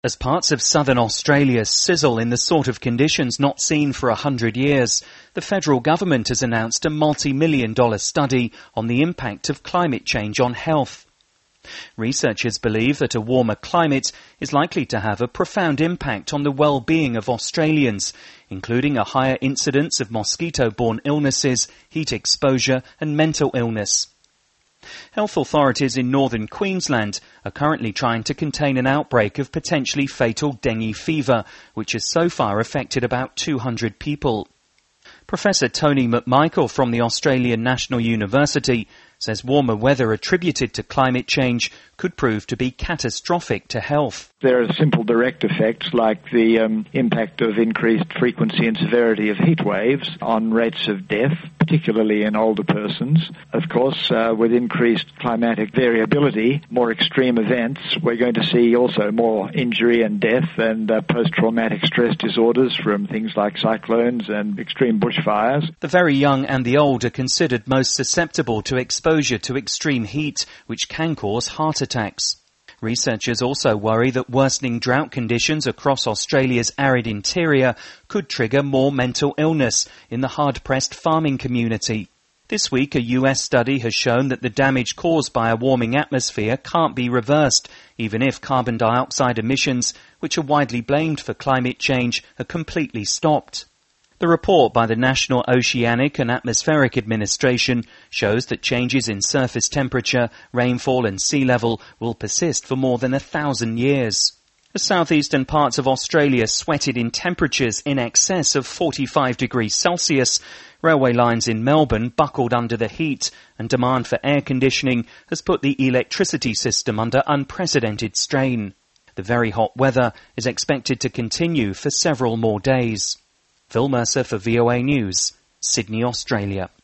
As parts of southern Australia sizzle in the sort of conditions not seen for 100 years, the federal government has announced a multi-million-dollar study on the impact of climate change on health. Researchers believe that a warmer climate is likely to have a profound impact on the well-being of Australians, including a higher incidence of mosquito-borne illnesses, heat exposure and mental illness. Health authorities in northern Queensland are currently trying to contain an outbreak of potentially fatal dengue fever, which has so far affected about 200 people. Professor Tony McMichael from the Australian National University says warmer weather attributed to climate change could prove to be catastrophic to health. There are simple direct effects like the impact of increased frequency and severity of heat waves on rates of death, particularly in older persons. Of course, with increased climatic variability, more extreme events, we're going to see also more injury and death and post-traumatic stress disorders from things like cyclones and extreme bushfires. The very young and the old are considered most susceptible to exposure to extreme heat, which can cause heart attacks. Researchers also worry that worsening drought conditions across Australia's arid interior could trigger more mental illness in the hard-pressed farming community. This week, a US study has shown that the damage caused by a warming atmosphere can't be reversed, even if carbon dioxide emissions, which are widely blamed for climate change, are completely stopped. The report by the National Oceanic and Atmospheric Administration shows that changes in surface temperature, rainfall and sea level will persist for more than 1,000 years. The southeastern parts of Australia sweated in temperatures in excess of 45 degrees Celsius. Railway lines in Melbourne buckled under the heat, and demand for air conditioning has put the electricity system under unprecedented strain. The very hot weather is expected to continue for several more days. Phil Mercer for VOA News, Sydney, Australia.